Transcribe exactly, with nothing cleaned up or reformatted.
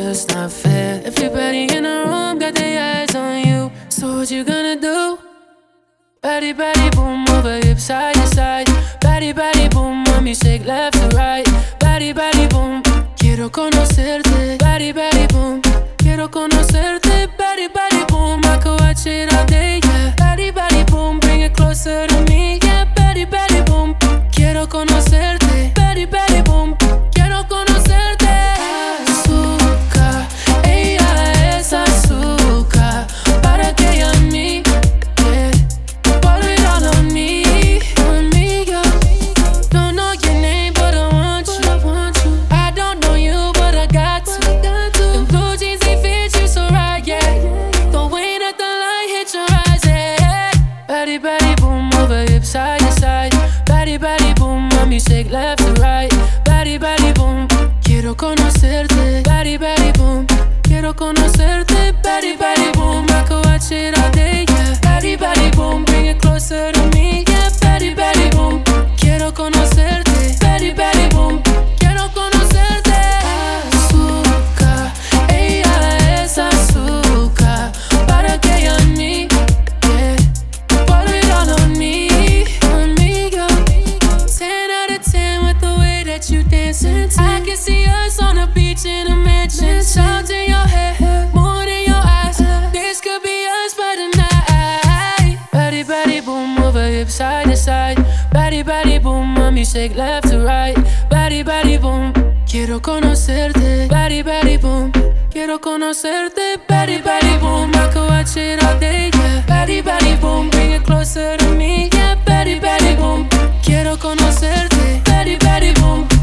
just not fair. Everybody in the room got their eyes on you. So what you gonna do? Body, body, boom, over hips, side to side. Body, body, boom, mami, shake left to right. Body, body, boom, quiero conocerte. Body, body, boom, quiero conocerte. Body, body, boom, I could watch it all day, yeah. Body, body, boom, bring it closer to me, yeah. Body, body, boom, quiero conocerte. Body, body, boom, quiero conocerte. Azúcar, ella es azúcar. Para que ella a mí, yeah. Pour it all on me, on me, yo. Don't know your name, but I want you. I don't know you, but I got to. Them blue jeans, they fit you so right, yeah. The way that the light hits your eyes, yeah. Body, body, boom, over hips, side to side. Body, body, boom, mami, shake left to right. Body, body, boom, quiero conocerte. Body, body, boom, quiero conocerte. Body, body, boom, I could watch it all day, yeah. Body, body, boom, bring it closer to me, yeah. Body, body, boom, quiero conocerte. Body, body, boom, quiero conocerte. Azúcar, ella es azúcar. Para que ella a mí, yeah. Pour it all on me, on me, yo. Ten out of ten with the way that you dancing. I can see us on the beach in a mansion. Shout in your head, moon in your eyes. This could be us by the night. Body, body, boom, over hips, side to side. Body, body, boom, mami, shake left to right. Body, body, boom, quiero conocerte. Body, body, boom, quiero conocerte. Body, body, boom, I could watch it all day, yeah. Body, body, boom, bring it closer to me, yeah. Body, body, boom, quiero conocerte. Body, body, boom.